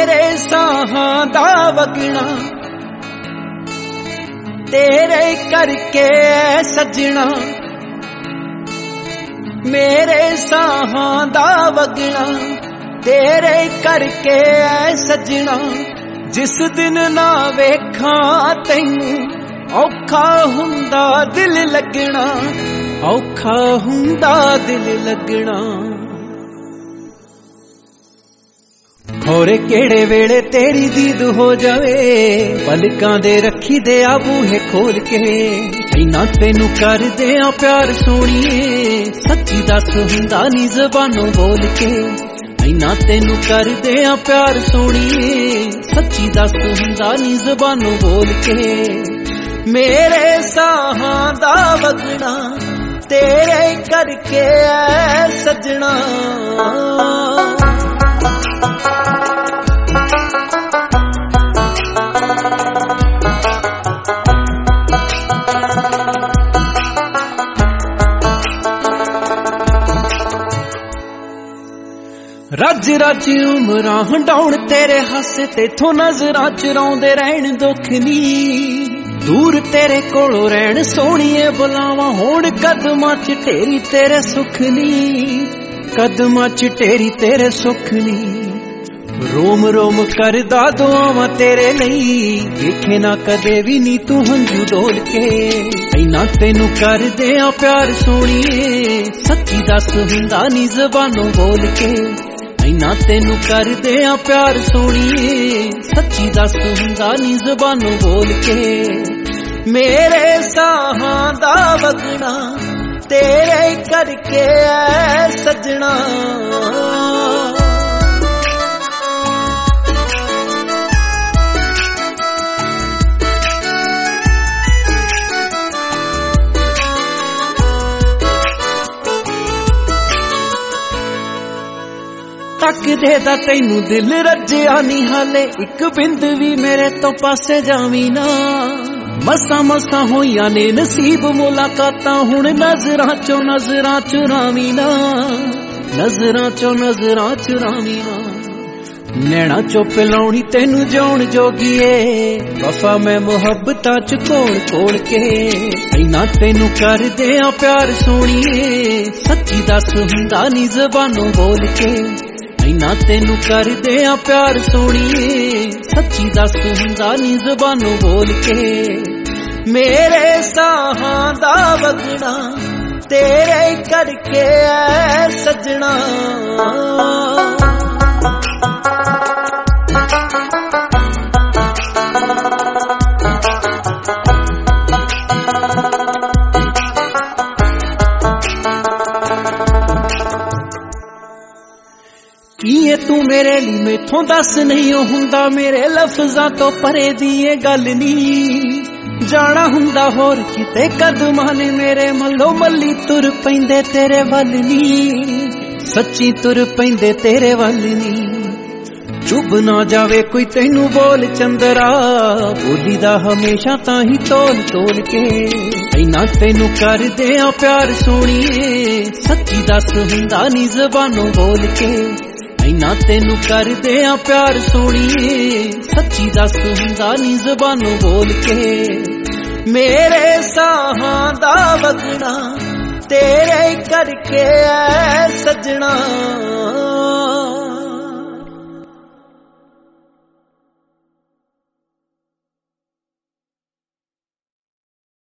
मेरे साहां दा वगना तेरे करके सजना, मेरे साहां दा वगना तेरे करके सजना। जिस दिन ना वेखां तैनू औखा हुंदा दिल लगना, औखा हुंदा दिल लगना। होरे केड़े वेले तेरी दीद हो जावे, पलकां दे रखी दे आ बूहे खोल के। इना तेनू कर दे आ प्यार सोणीए, सच्ची दस हुंदा नी ज़बानों बोल के। इना तेनू कर दे आ प्यार सोणीए, सच्ची दस हुंदा नी ज़बानों बोल के। मेरे साहां दा वगना तेरे करके सजना। रज रज उमरां हंडाउण तेरे हासे तेथों नजरां चुराउंदे रहण दुख नी। दूर तेरे कोलों रहण सोहणीए बुलावां होण कदमां च ढेरी तेरे सुख नी, कदमां च ढेरी तेरे सुख नी। रोम रोम करदा दुआवां तेरे लई, वेखे ना कदे भी नी तू हंझू डोल के। इना तेनू कर दे आ प्यार सोहणीए, सच्ची दस हुंदा नी ज़बानों बोल के। इना तेनू कर दे आ प्यार सोहणीए, सच्ची दस हुंदा नी ज़बानों बोल के। मेरे साहां दा वगना तेरे करके सजना। तक दे दा तैनू दिल रज्जिया नी हाले, एक बिंद भी मेरे तो पासे जावी ना। मसा मसा होइया ने नसीब मुलाकातां, हुण नजरां चो नजरां चुरावी ना, नजरां चो नजरां चुरावी ना। नैना चो पिलाउणी तेनू जाउण जोगीए, वफा मैं मुहब्बतां च कोल कोल के। इना तेनू कर दे आ प्यार सोहणीए, सच्ची दस हुंदा नी ज़बानों बोल के। इना तेनू कर दे आ प्यार सोहणीए, सच्ची दस हुंदा नी ज़बानों बोल के। मेरे साहां दा वगना तेरे करके सजना। किए तू मेरे लिए मैथों दस नहीं हुंदा, मेरे लफ्जां तो परे दी ये गल नी। जाना हुंदा होर किते कदमां ने मेरे मल्लो मल्ली तुर पैंदे तेरे वल नी, सच्ची तुर पैंदे तेरे वल नी। चुभ ना जावे कोई तैनू बोल चंदरा, बोली दा हमेशा ताही तोल तोल के। इना तेनू कर दे आ प्यार सोहणीए, सच्ची दस हुंदा नी ज़बानों बोल के। इना तेनू कर दे आ प्यार सोहणीए, सच्ची दस हुंदा नी ज़बानों बोल के। मेरे साहां दा वगना तेरे करके सजना।